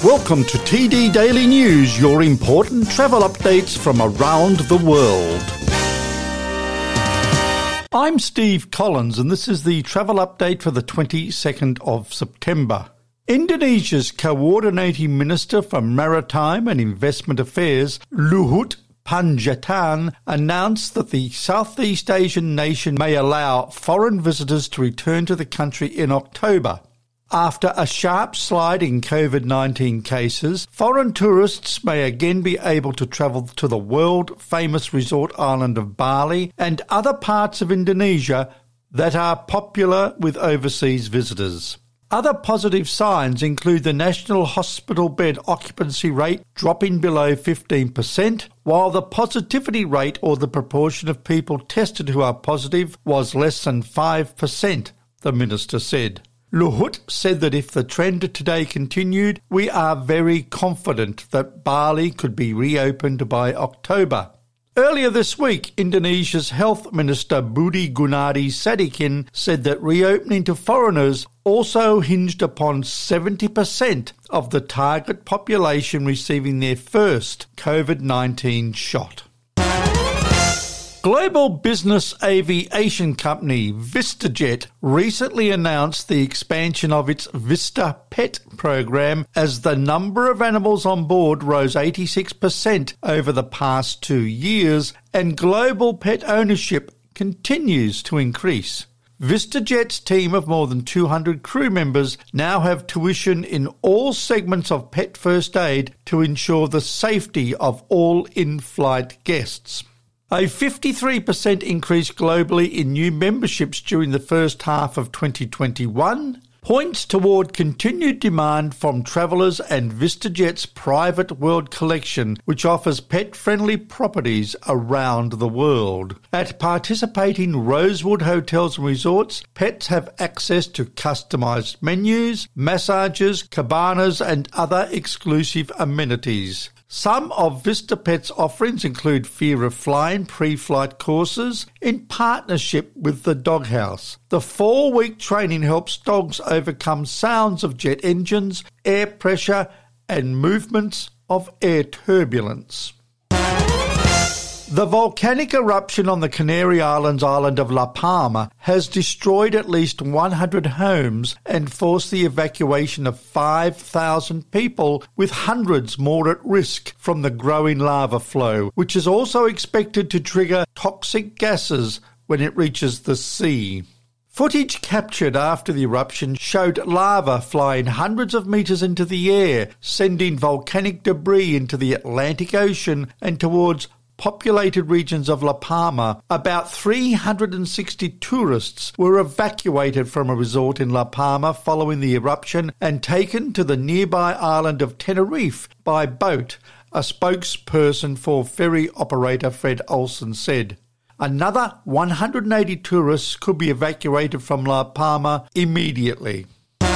Welcome to TD Daily News, your important travel updates from around the world. I'm Steve Collins, and this is the travel update for the 22nd of September. Indonesia's Coordinating Minister for Maritime and Investment Affairs, Luhut Panjaitan, announced that the Southeast Asian nation may allow foreign visitors to return to the country in October. After a sharp slide in COVID-19 cases, foreign tourists may again be able to travel to the world-famous resort island of Bali and other parts of Indonesia that are popular with overseas visitors. Other positive signs include the national hospital bed occupancy rate dropping below 15%, while the positivity rate, or the proportion of people tested who are positive, was less than 5%, the minister said. Luhut said that if the trend today continued, we are very confident that Bali could be reopened by October. Earlier this week, Indonesia's Health Minister Budi Gunadi Sadikin said that reopening to foreigners also hinged upon 70% of the target population receiving their first COVID-19 shot. Global business aviation company VistaJet recently announced the expansion of its Vista Pet program as the number of animals on board rose 86% over the past 2 years, and global pet ownership continues to increase. VistaJet's team of more than 200 crew members now have tuition in all segments of pet first aid to ensure the safety of all in-flight guests. A 53% increase globally in new memberships during the first half of 2021 points toward continued demand from travellers and VistaJet's private world collection, which offers pet-friendly properties around the world. At participating Rosewood hotels and resorts, pets have access to customised menus, massages, cabanas and other exclusive amenities. Some of VistaPet's offerings include Fear of Flying pre-flight courses in partnership with the Doghouse. The 4-week training helps dogs overcome sounds of jet engines, air pressure and movements of air turbulence. The volcanic eruption on the Canary Islands island of La Palma has destroyed at least 100 homes and forced the evacuation of 5,000 people, with hundreds more at risk from the growing lava flow, which is also expected to trigger toxic gases when it reaches the sea. Footage captured after the eruption showed lava flying hundreds of metres into the air, sending volcanic debris into the Atlantic Ocean and towards populated regions of La Palma. About 360 tourists were evacuated from a resort in La Palma following the eruption and taken to the nearby island of Tenerife by boat, a spokesperson for ferry operator Fred Olsen said. Another 180 tourists could be evacuated from La Palma immediately.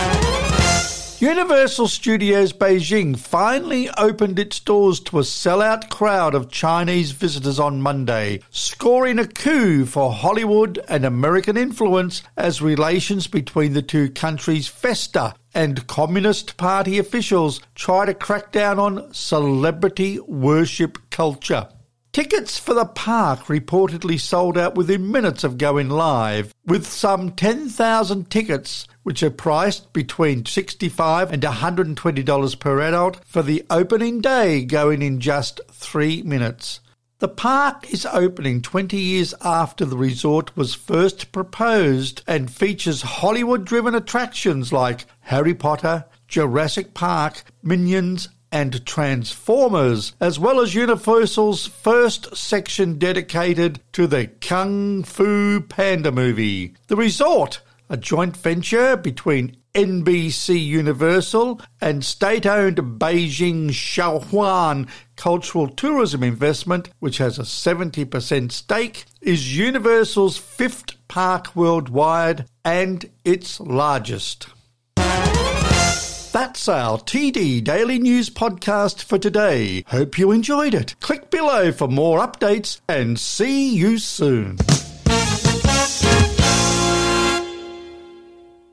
Universal Studios Beijing finally opened its doors to a sellout crowd of Chinese visitors on Monday, scoring a coup for Hollywood and American influence as relations between the two countries fester and Communist Party officials try to crack down on celebrity worship culture. Tickets for the park reportedly sold out within minutes of going live, with some 10,000 tickets, which are priced between $65 and $120 per adult, for the opening day going in just 3 minutes. The park is opening 20 years after the resort was first proposed and features Hollywood-driven attractions like Harry Potter, Jurassic Park, Minions, and Transformers, as well as Universal's first section dedicated to the Kung Fu Panda movie. The resort, a joint venture between NBC Universal and state-owned Beijing Shaohuan Cultural Tourism Investment, which has a 70% stake, is Universal's 5th park worldwide and its largest. That's our TD Daily News podcast for today. Hope you enjoyed it. Click below for more updates and see you soon.